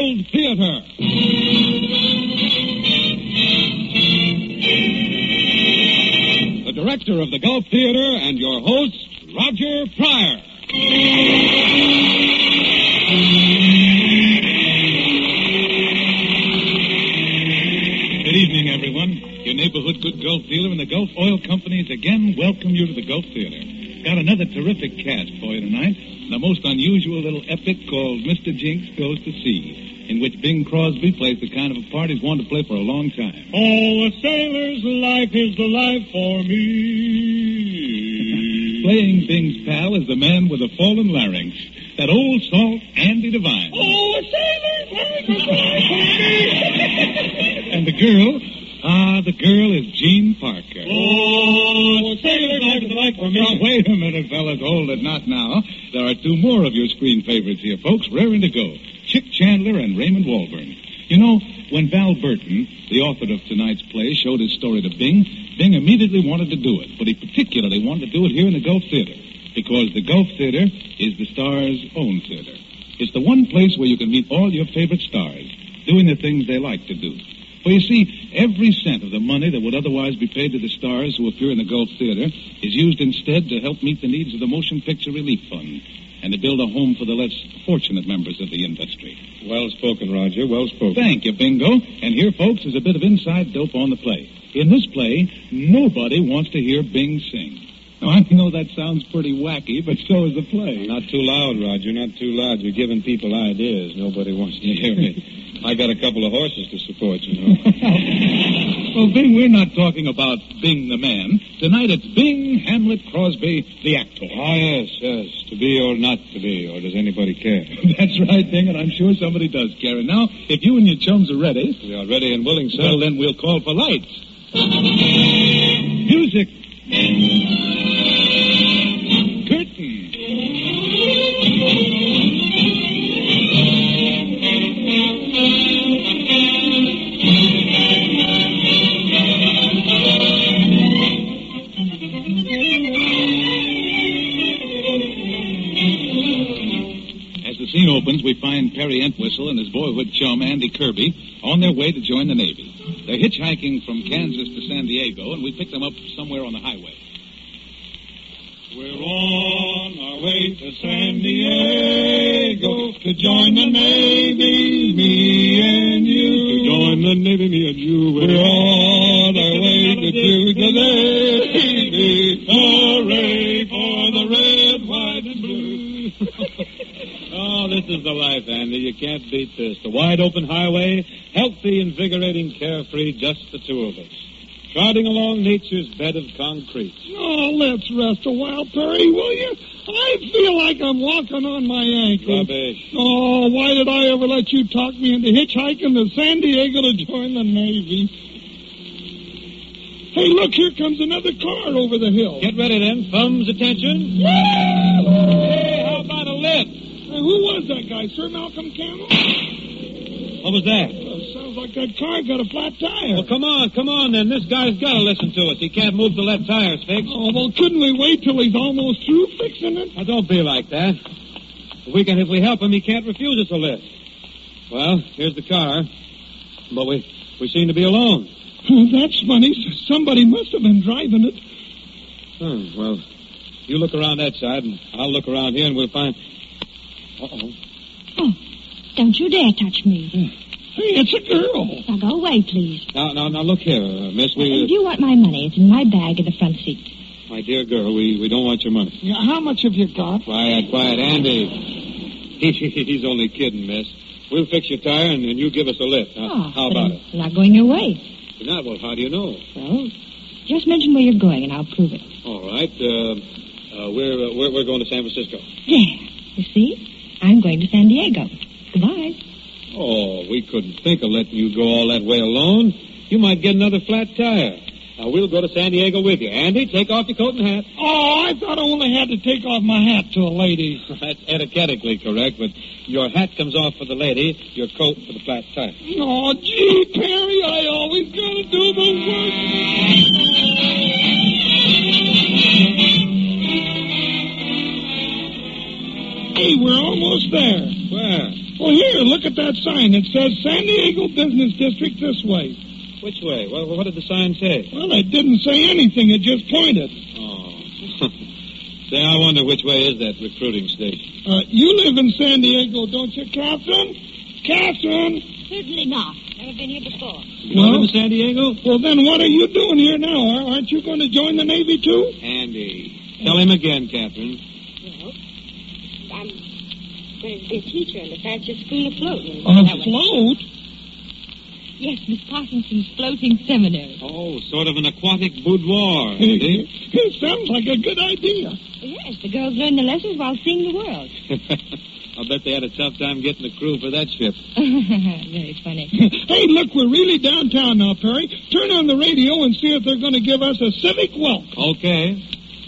Gold Theater. The director of the Gulf Theater and your host, Roger Pryor. Good evening, everyone. Your neighborhood good Gulf dealer and the Gulf Oil Companies again welcome you to the Gulf Theater. Got another terrific cast for you tonight. The most unusual little epic called Mr. Jinx Goes to Sea, in which Bing Crosby plays the kind of a part he's wanted to play for a long time. Oh, a sailor's life is the life for me. Playing Bing's pal is the man with the fallen larynx, that old salt Andy Devine. Oh, a sailor's life is the life for me. And the girl is Jean Parker. Oh, a sailor's life is the life for me. Now, wait a minute, fellas. Hold it, not now. There are two more of your screen favorites here, folks, raring to go. Chick Chandler and Raymond Walburn. You know, when Val Burton, the author of tonight's play, showed his story to Bing, Bing immediately wanted to do it. But he particularly wanted to do it here in the Gulf Theater, because the Gulf Theater is the star's own theater. It's the one place where you can meet all your favorite stars, doing the things they like to do. For you see, every cent of the money that would otherwise be paid to the stars who appear in the Gulf Theater is used instead to help meet the needs of the Motion Picture Relief Fund and to build a home for the less fortunate members of the industry. Well spoken, Roger. Well spoken. Thank you, Bingo. And here, folks, is a bit of inside dope on the play. In this play, nobody wants to hear Bing sing. Now, I know that sounds pretty wacky, but so is the play. Not too loud, Roger. Not too loud. You're giving people ideas. Nobody wants to hear me. I got a couple of horses to support, you know. Well, Bing, we're not talking about Bing the man. Tonight it's Bing Hamlet Crosby, the actor. Ah, yes. To be or not to be, or does anybody care? That's right, Bing, and I'm sure somebody does care. And now, if you and your chums are ready... We are ready and willing, sir. Well, then we'll call for lights. Music. Curtain. As the scene opens, we find Perry Entwistle and his boyhood chum, Andy Kirby, on their way to join the Navy. They're hitchhiking from Kansas to San Diego, and we pick them up somewhere on the highway. We're on our way to San Diego to join the Navy, me and you. To join the Navy, me and you. We're on our way to do the Navy. Hooray for the red, white, and blue. Oh, this is the life, Andy. You can't beat this. The wide open highway, healthy, invigorating, carefree, just the two of us. Trotting along nature's bed of concrete. Oh, let's rest a while, Perry, will you? I feel like I'm walking on my ankles. Rubbish. Oh, why did I ever let you talk me into hitchhiking to San Diego to join the Navy? Hey, look, here comes another car over the hill. Get ready, then. Thumbs, attention. Hey, how about a lift? Who was that guy, Sir Malcolm Campbell? What was that? Sounds like that car got a flat tire. Well, come on, then. This guy's got to listen to us. He can't move the left tires fixed. Oh, well, couldn't we wait till he's almost through fixing it? Now, don't be like that. If we help him, he can't refuse us a lift. Well, here's the car. But we seem to be alone. Oh, that's funny. Somebody must have been driving it. Oh, well, you look around that side, and I'll look around here, and we'll find... Uh-oh. Oh, don't you dare touch me. Hey, it's a girl. Now, go away, please. Now, look here, miss. If you want my money, it's in my bag in the front seat. My dear girl, we don't want your money. Yeah, how much have you got? Quiet, Andy. He's only kidding, miss. We'll fix your tire, and you give us a lift. How about it? I'm not going your way. You're not? Well, how do you know? Well, just mention where you're going, and I'll prove it. All right. We're going to San Francisco. There. You see? I'm going to San Diego. Goodbye. Oh, we couldn't think of letting you go all that way alone. You might get another flat tire. Now, we'll go to San Diego with you. Andy, take off your coat and hat. Oh, I thought I only had to take off my hat to a lady. That's etiquettically correct, but your hat comes off for the lady, your coat for the flat tire. Oh, gee, Perry, I always gotta do the work. Hey, we're almost there. Where? Well, here, look at that sign. It says San Diego Business District this way. Which way? Well, what did the sign say? Well, it didn't say anything. It just pointed. Oh. Say, I wonder which way is that recruiting station. You live in San Diego, don't you, Catherine? Catherine? Certainly not. Never been here before. You live in San Diego? Well, then what are you doing here now? Aren't you going to join the Navy, too? Andy. Tell him again, Catherine. Well, I'm going to be a teacher in the Thatcher School of Floating. Afloat? Yes, Miss Parkinson's floating seminary. Oh, sort of an aquatic boudoir. It sounds like a good idea. Yes, the girls learn the lessons while seeing the world. I'll bet they had a tough time getting a crew for that ship. Very funny. Hey, look, we're really downtown now, Perry. Turn on the radio and see if they're going to give us a civic welcome. Okay.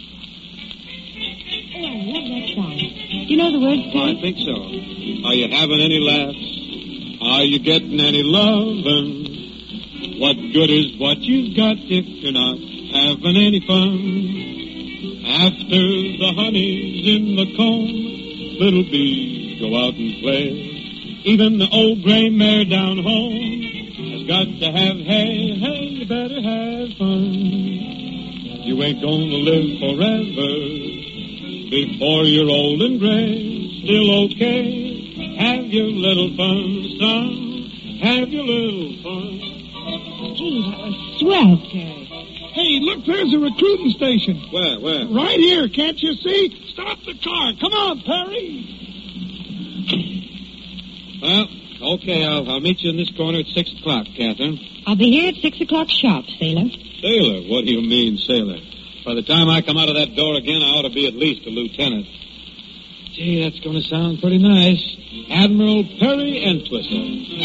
Oh, I love that song. Do you know the words, Oh, Perry? I think so. Are you having any laughs? Are you getting any lovin'? What good is what you've got if you're not having any fun? After the honey's in the comb, little bees go out and play. Even the old gray mare down home has got to have hay. Hey, you better have fun. You ain't gonna live forever. Before you're old and gray, still okay. Have your little fun, son. Have your little fun. Gee, that was swell, Perry. Hey, look, there's a recruiting station. Where? Right here, can't you see? Stop the car. Come on, Perry. Well, okay, I'll meet you in this corner at 6 o'clock, Catherine. I'll be here at 6 o'clock sharp, sailor. Sailor? What do you mean, sailor? By the time I come out of that door again, I ought to be at least a lieutenant. Gee, that's going to sound pretty nice. Admiral Perry Entwistle.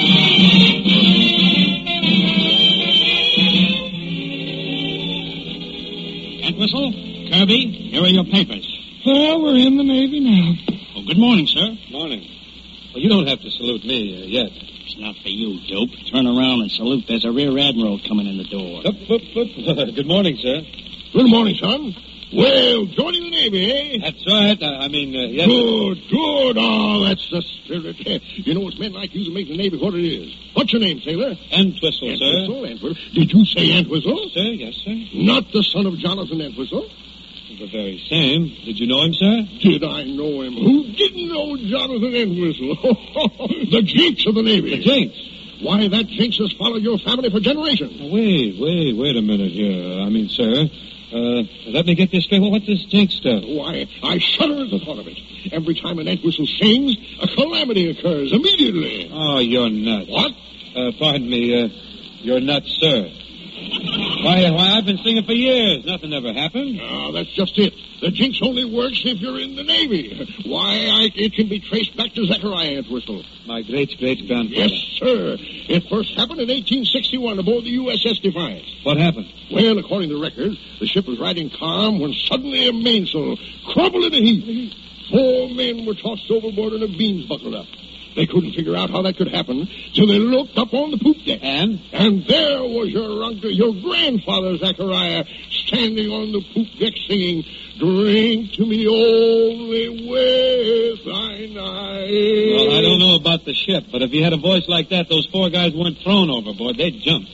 Entwistle, Kirby, here are your papers. Well, we're in the Navy now. Oh, good morning, sir. Morning. Well, you don't have to salute me yet. It's not for you, dope. Turn around and salute. There's a rear admiral coming in the door. Up. Good morning, sir. Good morning, son. Well, joining the Navy, eh? That's right. Yes. Good. Oh, that's the spirit. You know, it's men like you that make the Navy what it is. What's your name, sailor? Entwistle, sir. Entwistle. Did you say Entwistle? Sir, yes, sir. Not the son of Jonathan Entwistle? The very same. Did you know him, sir? Did I know him? Who didn't know Jonathan Entwistle? The jinx of the Navy. The jinx? Why, that jinx has followed your family for generations. Wait a minute here. Sir, let me get this straight. Well, what's this jinx stuff? Why, I shudder at the thought of it. Every time an Entwistle sings, a calamity occurs immediately. Oh, you're nuts. What? Pardon me, you're nuts, sir. Why, I've been singing for years. Nothing ever happened. No, that's just it. The jinx only works if you're in the Navy. Why, it can be traced back to Zechariah Entwistle. My great-grandfather. Yes, sir. It first happened in 1861 aboard the USS Defiance. What happened? Well, according to records, the ship was riding calm when suddenly a mainsail crumbled in a heap. 4 men were tossed overboard and the beams buckled up. They couldn't figure out how that could happen till they looked up on the poop deck. And there was your uncle, your grandfather, Zechariah, standing on the poop deck singing, "Drink to me only with thine eyes." Well, I don't know about the ship, but if he had a voice like that, those 4 guys weren't thrown overboard. They'd jump.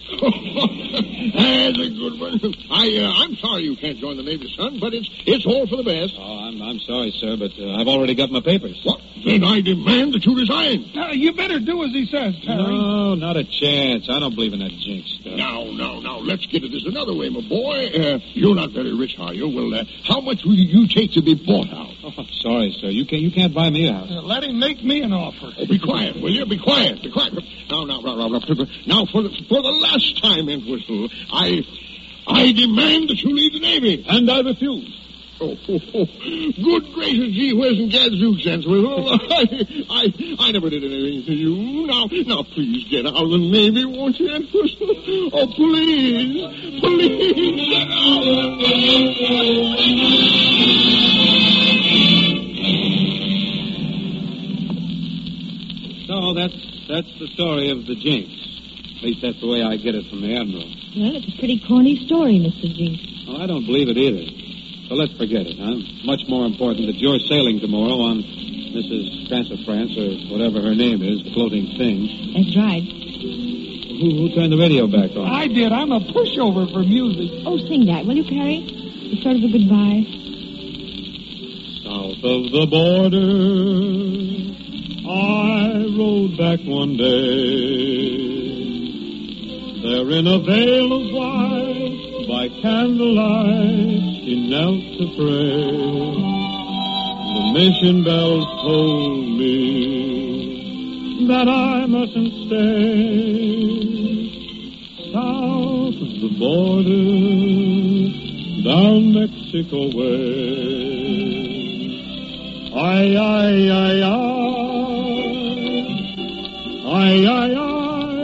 That's a good one. I'm sorry you can't join the Navy, son, but it's all for the best. Oh, I'm sorry, sir, but I've already got my papers. What? Then I demand that you resign. You better do as he says, Terry. No, not a chance. I don't believe in that jinx stuff. Now, let's get at this another way, my boy. You're not very rich, are you? Well, how much will you take to be bought out? Oh, sorry, sir. You can't buy me a house. Let him make me an offer. Oh, be quiet, will you? Be quiet. Now, for the last time, Entwistle, I demand that you leave the Navy. And I refuse. Oh, good gracious, gee whiz and gadzooks, Entwistle. I never did anything to you. Now, please get out of the Navy, won't you, Entwistle? Oh, please get out. So that's the story of the jinx. At least that's the way I get it from the Admiral. Well, it's a pretty corny story, Mr. Jinx. Well, I don't believe it either. So let's forget it, huh? Much more important that you're sailing tomorrow on Mrs. Sassafrance, or whatever her name is, floating thing. That's right. Who turned the radio back on? I did. I'm a pushover for music. Oh, sing that, will you, Perry? It's sort of a goodbye. South of the border, I rode back one day. There in a veil of white, by candlelight, she knelt to pray. The mission bells told me that I mustn't stay. South of the border, down Mexico way. Ay, ay, ay, ay. Ay, ay, ay.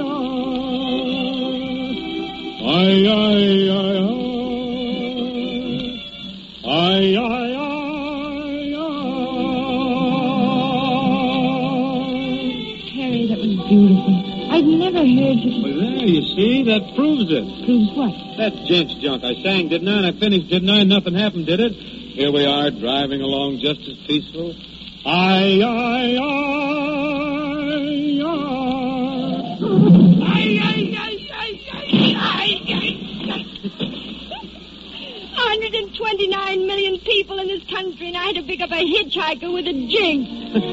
Ay, ay, ay, ay. Ay, ay, ay, ay. Perry, that was beautiful. I've never heard you... Well, there, you see, that proves it. Proves what? That jinx junk I sang, didn't I? And I finished, didn't I? Nothing happened, did it? Here we are, driving along just as peaceful. Ay, ay, ay, ay. Ay, ay, ay, ay, ay, ay. 129 million people in this country, and I had to pick up a hitchhiker with a jinx.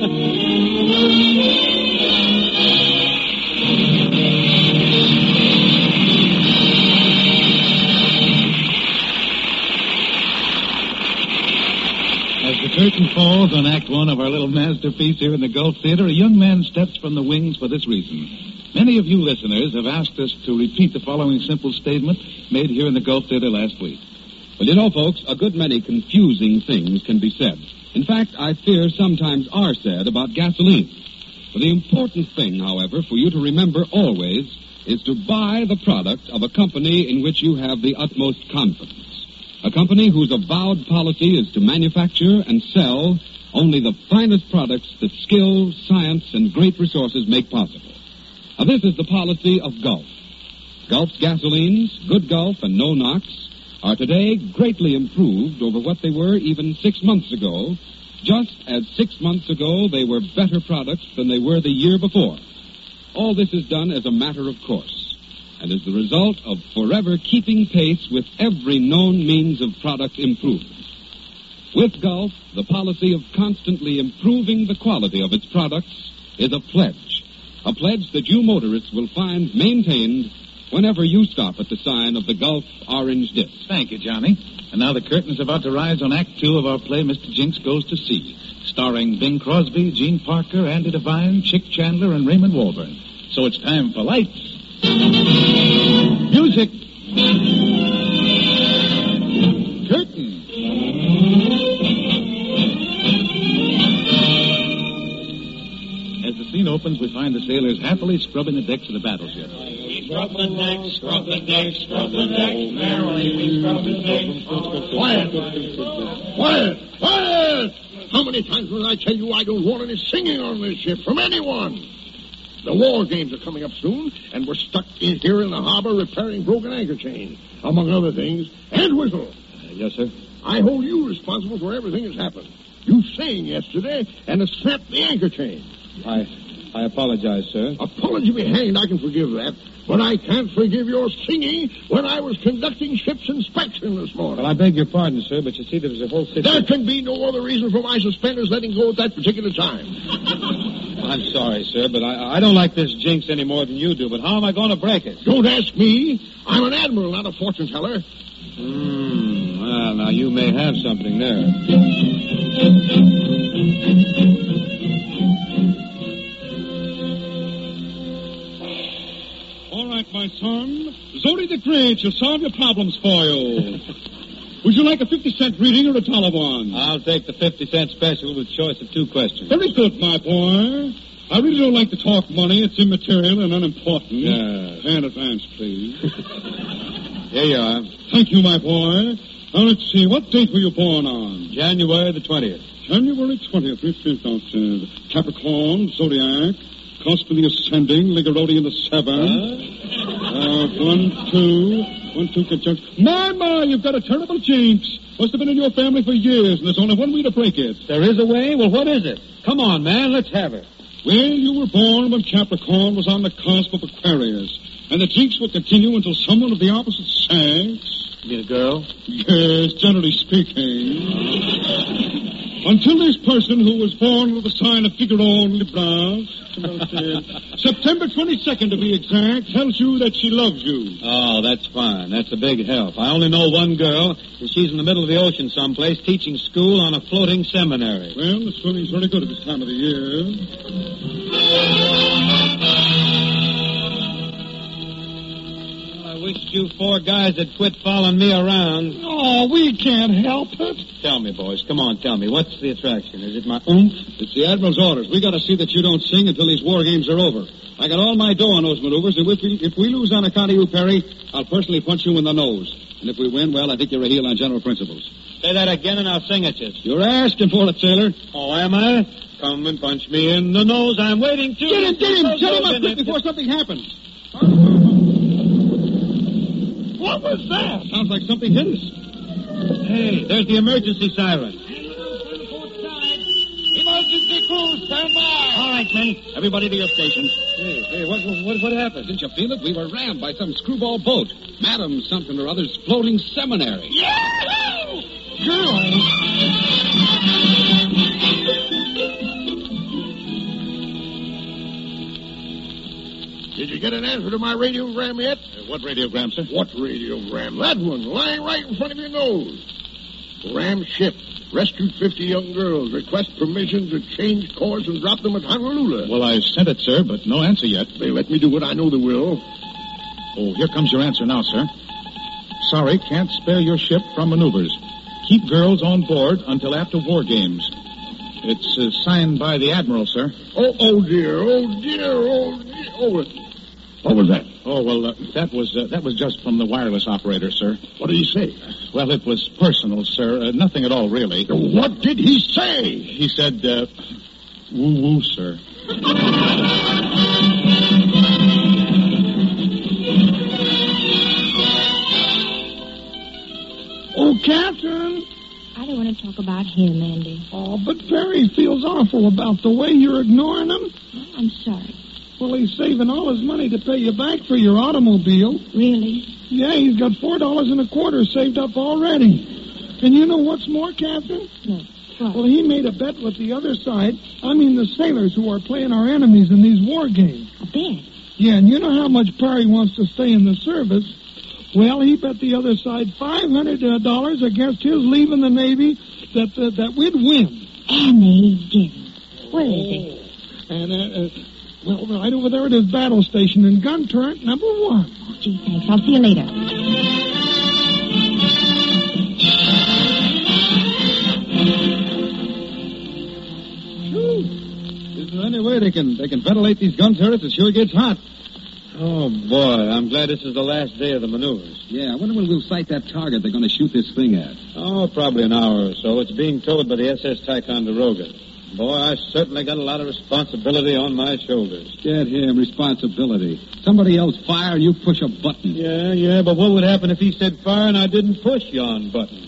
As the curtain falls on Act One of our little masterpiece here in the Gulf Theater, a young man steps from the wings for this reason. Many of you listeners have asked us to repeat the following simple statement made here in the Gulf Theater last week. Well, you know, folks, a good many confusing things can be said. In fact, I fear sometimes are said about gasoline. But the important thing, however, for you to remember always is to buy the product of a company in which you have the utmost confidence. A company whose avowed policy is to manufacture and sell only the finest products that skill, science, and great resources make possible. Now, this is the policy of Gulf. Gulf's gasolines, Good Gulf and No Nox, are today greatly improved over what they were even 6 months ago, just as 6 months ago they were better products than they were the year before. All this is done as a matter of course, and is the result of forever keeping pace with every known means of product improvement. With Gulf, the policy of constantly improving the quality of its products is a pledge that you motorists will find maintained whenever you stop at the sign of the Gulf Orange Disc. Thank you, Johnny. And now the curtain's about to rise on Act Two of our play, Mr. Jinx Goes to Sea, starring Bing Crosby, Gene Parker, Andy Devine, Chick Chandler, and Raymond Walburn. So it's time for lights. Music. Curtain. As the scene opens, we find the sailors happily scrubbing the decks of the battleship. Scrub the deck, scrub the deck, scrub the deck, merrily we scrub the deck. Quiet! Quiet! Quiet! How many times must I tell you I don't want any singing on this ship from anyone? The war games are coming up soon, and we're stuck in here in the harbor repairing broken anchor chains, among other things. And Whistle. Yes, sir? I hold you responsible for everything that's happened. You sang yesterday and have snapped the anchor chain. I apologize, sir. Apology be hanged, I can forgive that. But I can't forgive your singing when I was conducting ship's inspection this morning. Well, I beg your pardon, sir, but you see, there was a whole situation. There can be no other reason for my suspenders letting go at that particular time. I'm sorry, sir, but I don't like this jinx any more than you do. But how am I going to break it? Don't ask me. I'm an admiral, not a fortune teller. Well, now, you may have something there. All right, my son. Zodi the Great shall solve your problems for you. Would you like a 50-cent reading or a $1 one? I'll take the 50-cent special with choice of 2 questions. Very good, my boy. I really don't like to talk money. It's immaterial and unimportant. Yes. Pay in advance, please. Here you are. Thank you, my boy. Now, let's see. What date were you born on? January the 20th. January 20th. Capricorn, Zodiac. Cusp in the ascending, Ligarodi in the 7th. 1, 2, 1-2 conjunction. My, you've got a terrible jinx. Must have been in your family for years, and there's only one way to break it. There is a way? Well, what is it? Come on, man, let's have it. Well, you were born when Capricorn was on the cusp of Aquarius, and the jinx will continue until someone of the opposite sex... You mean a girl? Yes, generally speaking. Until this person who was born with the sign of Figaro in Libra, September 22nd to be exact, tells you that she loves you. Oh, that's fine. That's a big help. I only know one girl, and she's in the middle of the ocean someplace teaching school on a floating seminary. Well, the swimming's very good at this time of the year. I wish you four guys had quit following me around. Oh, we can't help it. Tell me, boys. Come on, tell me. What's the attraction? Is it my oomph? It's the Admiral's orders. We got to see that you don't sing until these war games are over. I got all my dough on those maneuvers, and if we lose on account of you, Perry, I'll personally punch you in the nose. And if we win, well, I think you're a heel on general principles. Say that again, and I'll sing at you. You're asking for it, sailor. Oh, am I? Come and punch me in the nose. I'm waiting to... Get him! Shut him up quick before something happens. What was that? Sounds like something hit us. Hey, there's the emergency siren. Emergency crew, stand by. All right, men. Everybody to your stations. Hey, what happened? Didn't you feel it? We were rammed by some screwball boat. Madam something or other's floating seminary. Yahoo! Girls. Did you get an answer to my radiogram yet? What radiogram, sir? What radiogram? That one, lying right in front of your nose. Ram ship. Rescued 50 young girls. Request permission to change course and drop them at Honolulu. Well, I sent it, sir, but no answer yet. They let me do what I know they will. Oh, here comes your answer now, sir. Sorry, can't spare your ship from maneuvers. Keep girls on board until after war games. It's signed by the Admiral, sir. Oh, dear. What was that? Oh, well, that was just from the wireless operator, sir. What did he say? Well, it was personal, sir. Nothing at all, really. What did he say? He said, woo-woo, sir. Oh, Catherine. I don't want to talk about him, Andy. Oh, but Perry feels awful about the way you're ignoring him. Oh, I'm sorry. Well, he's saving all his money to pay you back for your automobile. Really? Yeah, he's got $4.25 saved up already. And you know what's more, Catherine? No. What? Well, he made a bet with the other side. I mean, the sailors who are playing our enemies in these war games. A bet? Yeah, and you know how much Perry wants to stay in the service. Well, he bet the other side $500 against his leaving the Navy that we'd win. And he didn't. Where is he? And, well, right over there at his battle station in gun turret number 1. Oh, gee, thanks. I'll see you later. Is there any way they can ventilate these gun turrets? It sure gets hot. Oh, boy, I'm glad this is the last day of the maneuvers. Yeah, I wonder when we'll sight that target they're going to shoot this thing at. Oh, probably an hour or so. It's being towed by the SS Ticonderoga. Boy, I certainly got a lot of responsibility on my shoulders. Get him, responsibility. Somebody else fire and you push a button. Yeah, but what would happen if he said fire and I didn't push yon button?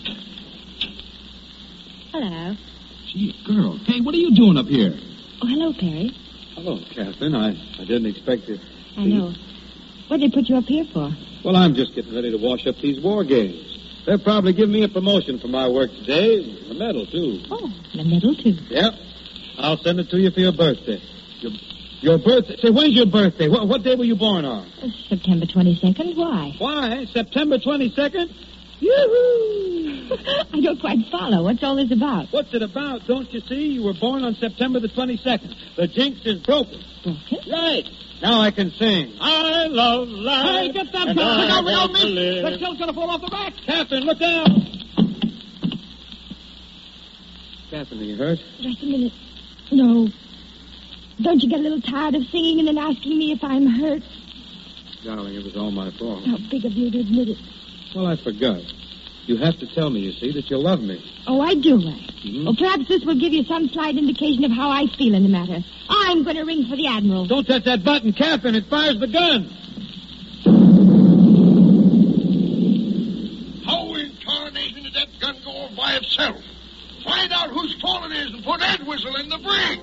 Hello. Gee, girl. Hey, what are you doing up here? Oh, hello, Perry. Hello, Catherine. I didn't expect it. I know. What did they put you up here for? Well, I'm just getting ready to wash up these war games. They'll probably give me a promotion for my work today. A medal, too. Oh, and a medal, too. Yep. I'll send it to you for your birthday. Your birthday? Say, when's your birthday? What day were you born on? September 22nd. Why? Why? September 22nd? Yoo-hoo! I don't quite follow. What's all this about? What's it about? Don't you see? You were born on September the 22nd. The jinx is broken. Broken? Right. Now I can sing. I love life. Hey, get that and gun. I Look out, want to miss. live. That shell's going to fall off the back. Catherine, look out. Catherine, are you hurt? Just a minute. No. Don't you get a little tired of singing and then asking me if I'm hurt? Darling, it was all my fault. How big of you to admit it. Well, I forgot. You have to tell me, you see, that you love me. Oh, I do, right? Mm-hmm. Well, perhaps this will give you some slight indication of how I feel in the matter. I'm going to ring for the Admiral. Don't touch that button, Catherine. It fires the gun. itself. Find out whose fault it is and put Entwistle in the brig.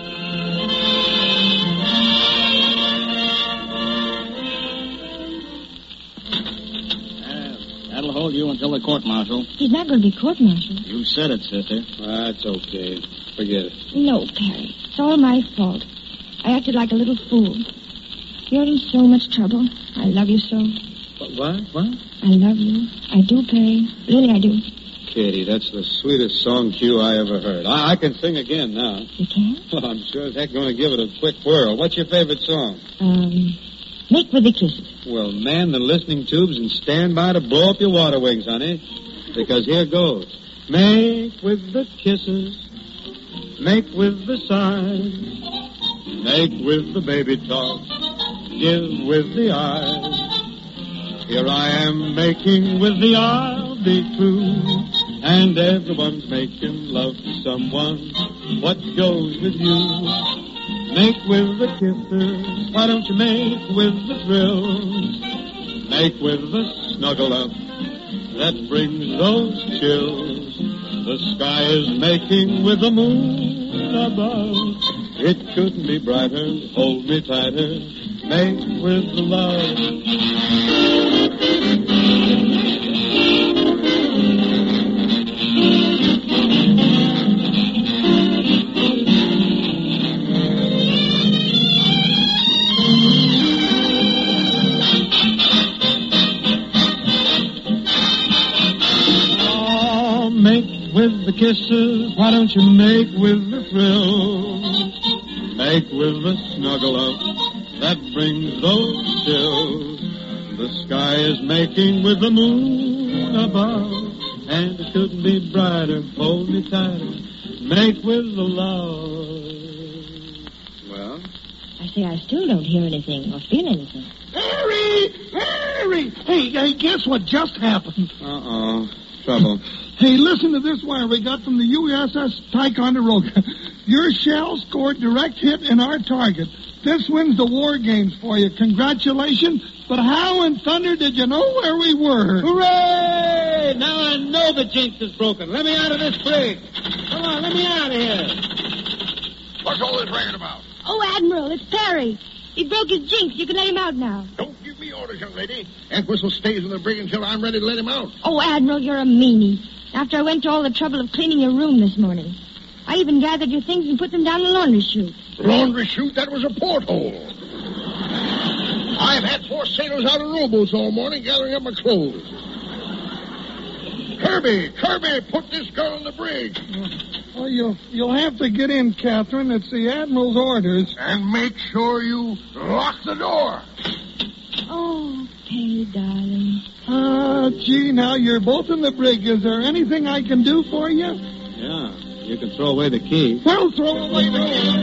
That'll hold you until the court-martial. He's not going to be court-martialed. You said it, sister. That's okay. Forget it. No, Perry. It's all my fault. I acted like a little fool. You're in so much trouble. I love you so. What? I love you. I do, Perry. Really, I do. Katie, that's the sweetest song cue I ever heard. I can sing again now. You can? Well, I'm sure as heck going to give it a quick whirl. What's your favorite song? Make with the kisses. Well, man the listening tubes and stand by to blow up your water wings, honey. Because here goes. Make with the kisses. Make with the sighs. Make with the baby talk. Give with the eyes. Here I am making with the I'll be true. And everyone's making love to someone. What goes with you? Make with the kisses. Why don't you make with the thrills? Make with the snuggle up that brings those chills. The sky is making with the moon above. It couldn't be brighter. Hold me tighter. Make with the love. With the kisses, why don't you make with the thrills? Make with the snuggle up that brings those chills. The sky is making with the moon above, and it couldn't be brighter. Hold me tighter. Make with the love. Well? I say I still don't hear anything or feel anything. Harry! Hey, guess what just happened? Uh-oh. Trouble. Hey, listen to this wire we got from the USS Ticonderoga. Your shell scored direct hit in our target. This wins the war games for you. Congratulations. But how in thunder did you know where we were? Hooray! Now I know the jinx is broken. Let me out of this brig. Come on, let me out of here. What's all this ringing about? Oh, Admiral, it's Perry. He broke his jinx. You can let him out now. Don't give me orders, young lady. Entwistle stays in the brig until I'm ready to let him out. Oh, Admiral, you're a meanie. After I went to all the trouble of cleaning your room this morning. I even gathered your things and put them down in the laundry chute. Laundry chute? That was a porthole. I've had 4 sailors out in rowboats all morning gathering up my clothes. Kirby, put this girl in the brig. Well, you'll have to get in, Catherine. It's the Admiral's orders. And make sure you lock the door. Oh, Perry, darling. Gee, now you're both in the brig. Is there anything I can do for you? Yeah, you can throw away the key. Well, throw away the key.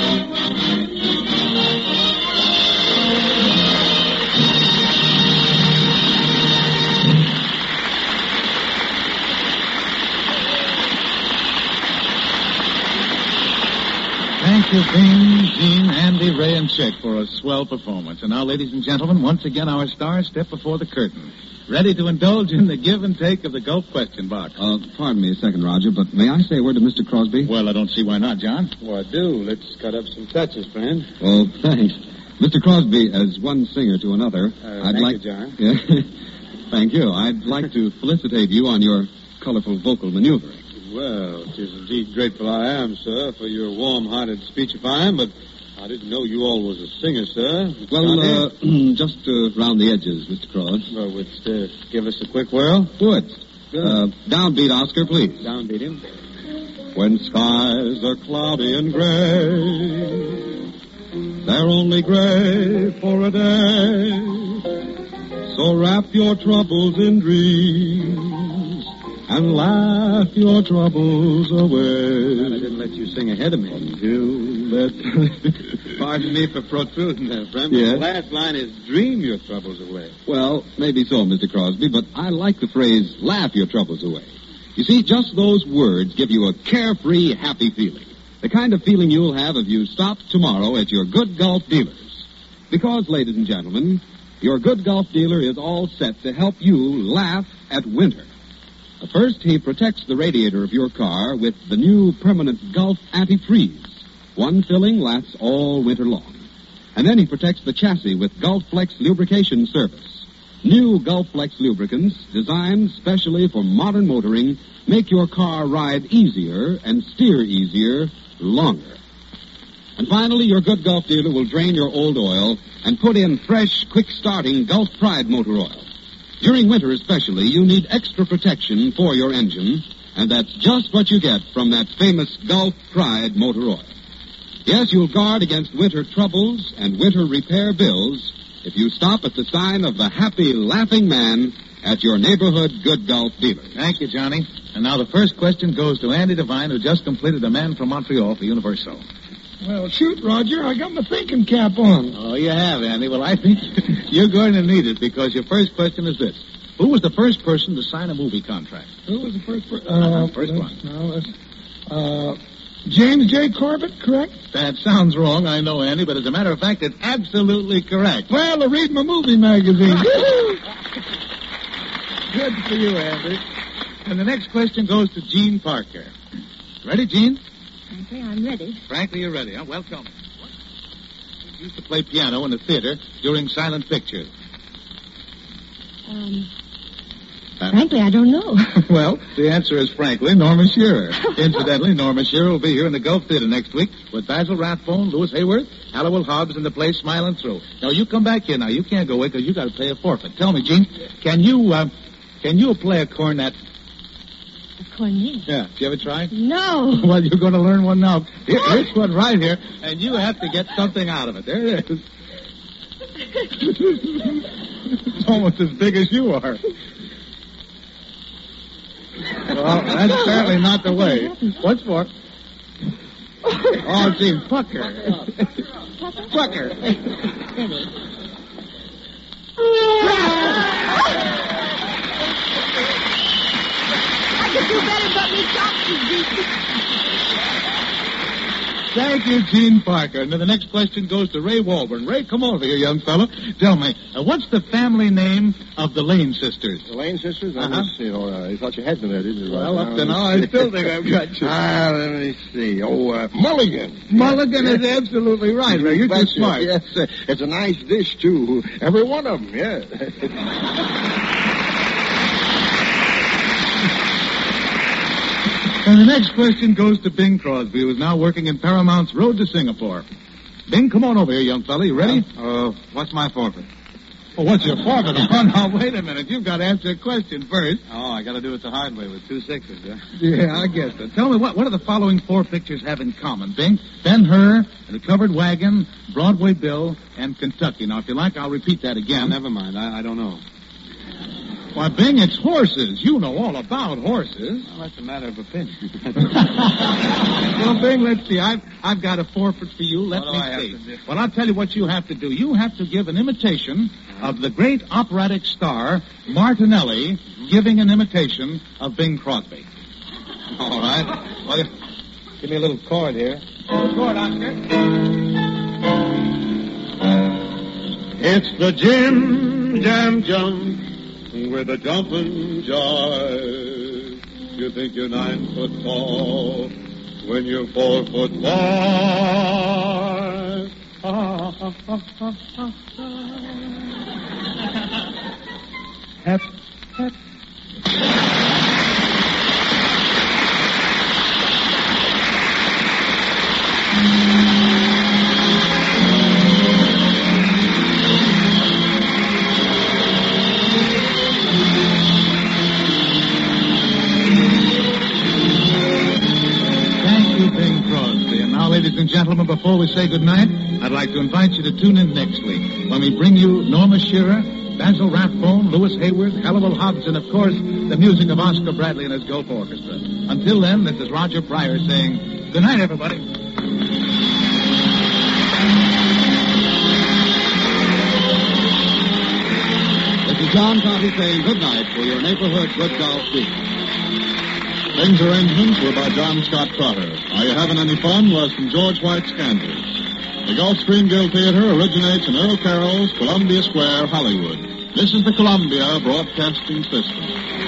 Thank you, Bing, Gene, Andy, Ray, and Chick for a swell performance. And now, ladies and gentlemen, once again, our stars step before the curtain, ready to indulge in the give and take of the Gulf question box. Pardon me a second, Roger, but may I say a word to Mr. Crosby? Well, I don't see why not, John. Well, I do. Let's cut up some touches, friend. Oh, thanks. Mr. Crosby, as one singer to another, I'd like... Thank you, John. Yeah. Thank you. I'd like to felicitate you on your colorful vocal maneuvering. Well, 'tis indeed grateful I am, sir, for your warm-hearted speechifying, but I didn't know you all was a singer, sir. Well, just round the edges, Mr. Cross. Well, would give us a quick whirl? Would. Downbeat, Oscar, please. Downbeat him. When skies are cloudy and gray, they're only gray for a day. So wrap your troubles in dreams and laugh your troubles away. Well, I didn't let you sing ahead of me. Pardon me for protruding there, friend, but the last line is dream your troubles away. Well, maybe so, Mr. Crosby, but I like the phrase laugh your troubles away. You see, just those words give you a carefree, happy feeling. The kind of feeling you'll have if you stop tomorrow at your Good Gulf dealers. Because, ladies and gentlemen, your Good Gulf dealer is all set to help you laugh at winter. First, he protects the radiator of your car with the new permanent Gulf antifreeze. One filling lasts all winter long. And then he protects the chassis with Gulf Flex lubrication service. New Gulf Flex lubricants, designed specially for modern motoring, make your car ride easier and steer easier longer. And finally, your good Gulf dealer will drain your old oil and put in fresh, quick-starting Gulf Pride motor oil. During winter especially, you need extra protection for your engine, and that's just what you get from that famous Gulf Pride motor oil. Yes, you'll guard against winter troubles and winter repair bills if you stop at the sign of the Happy Laughing Man at your neighborhood good Gulf dealer. Thank you, Johnny. And now the first question goes to Andy Devine, who just completed A Man from Montreal for Universal. Well, shoot, Roger. I got my thinking cap on. Oh, you have, Andy. Well, I think you're going to need it because your first question is this. Who was the first person to sign a movie contract? Who was the first person? First one. No, James J. Corbett, correct? That sounds wrong, I know, Andy, but as a matter of fact, it's absolutely correct. Well, I read my movie magazine. Good for you, Andy. And the next question goes to Gene Parker. Ready, Gene? Okay, I'm ready. Frankly, you're ready, huh? Welcome. You used to play piano in the theater during silent pictures. Frankly, I don't know. Well, the answer is frankly Norma Shearer. Incidentally, Norma Shearer will be here in the Gulf Theater next week with Basil Rathbone, Louis Hayworth, Halliwell Hobbs, and the play Smiling Through. Now, you come back here now. You can't go away because you got to pay a forfeit. Tell me, Gene, can you play a cornet? A cornet? Yeah. Did you ever try? No. Well, you're going to learn one now. Here's one right here, and you have to get something out of it. There it is. It's almost as big as you are. Well, that's certainly not the way. What's for? Oh, gee, pucker. Pucker. I could do better, but me chops is deep. Thank you, Gene Parker. And the next question goes to Ray Walburn. Ray, come over here, young fellow. Tell me, what's the family name of the Lane sisters? The Lane sisters? Uh-huh. Let me see. Oh, you thought you had me there, didn't you? Well, up to now, I still think I've got you. Let me see. Oh, Mulligan. Mulligan is absolutely right, Ray. You're too smart. Yes, it's a nice dish, too. Every one of them, yeah. And the next question goes to Bing Crosby, who is now working in Paramount's Road to Singapore. Bing, come on over here, young fella. You ready? What's my forfeit? Oh, what's your forfeit? Oh, now, wait a minute. You've got to answer a question first. Oh, I got to do it the hard way with 2 6s, yeah? Yeah, I guess so. Tell me, what do the following 4 pictures have in common, Bing? Ben-Hur, The Covered Wagon, Broadway Bill, and Kentucky. Now, if you like, I'll repeat that again. No, never mind. I don't know. Why, Bing, it's horses. You know all about horses. Well, that's a matter of opinion. Well, Bing, let's see. I've got a forfeit for you. Let me see. Well, I'll tell you what you have to do. You have to give an imitation of the great operatic star, Martinelli, giving an imitation of Bing Crosby. All right. Well, give me a little chord here. Chord, Oscar. It's the Jim Jam Jump with a jumping jive. You think you're 9 foot tall when you're 4 foot wide. Hep, hep. Ladies and gentlemen, before we say goodnight, I'd like to invite you to tune in next week when we bring you Norma Shearer, Basil Rathbone, Louis Hayworth, Halliwell Hobbs, and, of course, the music of Oscar Bradley and his Gulf Orchestra. Until then, this is Roger Pryor saying good night, everybody. This is John Conte saying good night for your neighborhood good Gulf dealer. Things arrangements were by John Scott Trotter. Are you having any fun? Was from George White's Kansas. The Gulfstream Guild Theater originates in Earl Carroll's Columbia Square, Hollywood. This is the Columbia Broadcasting System.